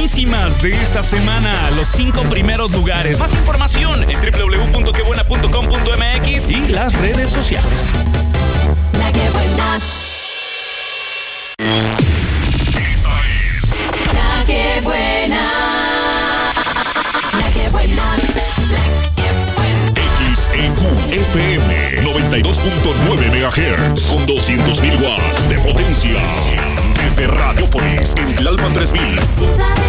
buenísimas de esta semana. Los 5 primeros lugares. Más información en www.quebuena.com.mx y las redes sociales. La que buena. Esta es La que buena. La que buena. XEQ FM 92.9 MHz con 200.000 watts de potencia. Desde Radiopolis en Tlalpan 3000.